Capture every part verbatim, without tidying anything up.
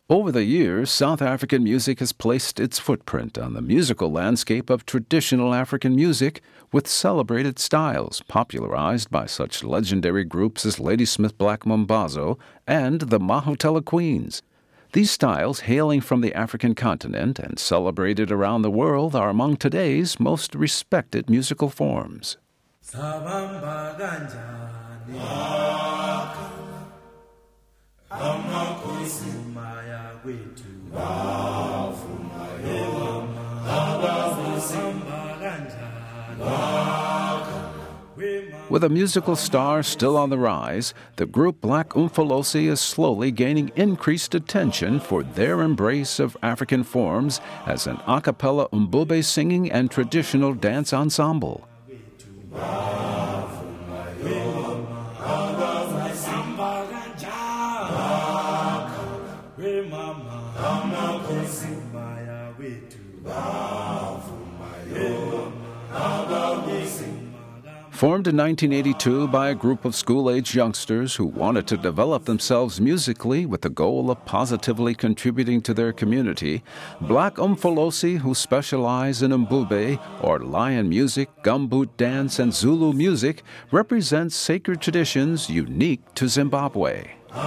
Over the years, South African music has placed its footprint on the musical landscape of traditional African music with celebrated styles popularized by such legendary groups as Ladysmith Black Mambazo and the Mahotella Queens. These styles, hailing from the African continent and celebrated around the world, are among today's most respected musical forms. With a musical star still on the rise, the group Black Umfolosi is slowly gaining increased attention for their embrace of African forms as an a cappella umbube singing and traditional dance ensemble. Formed in nineteen eighty-two by a group of school-age youngsters who wanted to develop themselves musically with the goal of positively contributing to their community, Black Umfolosi, who specialize in mbube, or lion music, gumboot dance, and Zulu music, represents sacred traditions unique to Zimbabwe.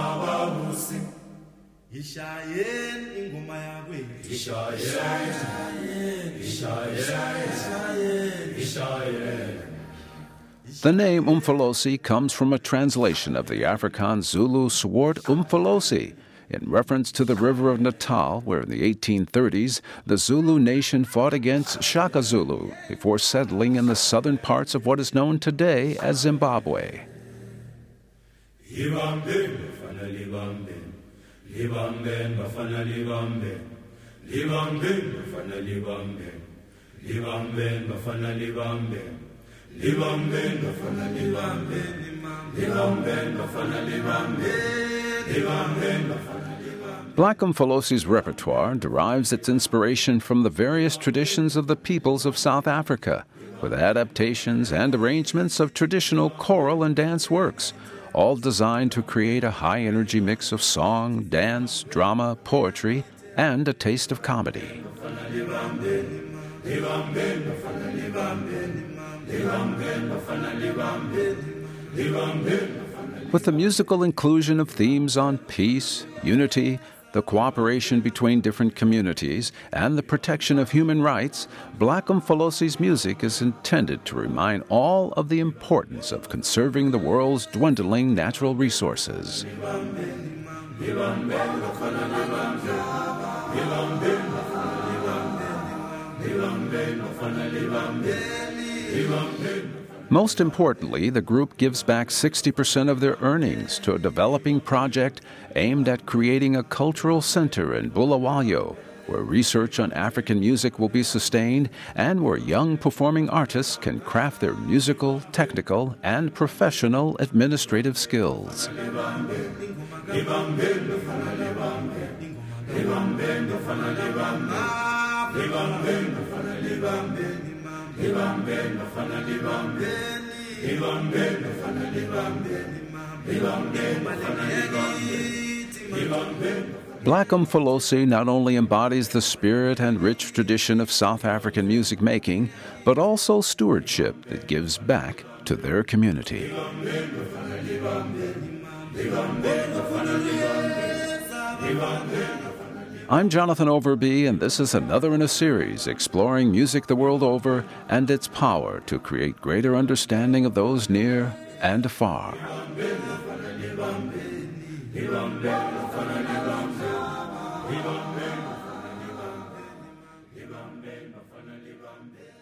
The name Umfolosi comes from a translation of the Afrikaans Zulu sword Umfolosi, in reference to the river of Natal, where in the eighteen thirties the Zulu nation fought against Shaka Zulu before settling in the southern parts of what is known today as Zimbabwe. Black Umfolosi's repertoire derives its inspiration from the various traditions of the peoples of South Africa, with adaptations and arrangements of traditional choral and dance works, all designed to create a high-energy mix of song, dance, drama, poetry, and a taste of comedy. With the musical inclusion of themes on peace, unity, the cooperation between different communities, and the protection of human rights, Black Umfolosi's music is intended to remind all of the importance of conserving the world's dwindling natural resources. Most importantly, the group gives back sixty percent of their earnings to a developing project aimed at creating a cultural center in Bulawayo, where research on African music will be sustained and where young performing artists can craft their musical, technical, and professional administrative skills. Black Umfolosi not only embodies the spirit and rich tradition of South African music making, but also stewardship that gives back to their community. I'm Jonathan Overby, and this is another in a series exploring music the world over and its power to create greater understanding of those near and far. Libambe,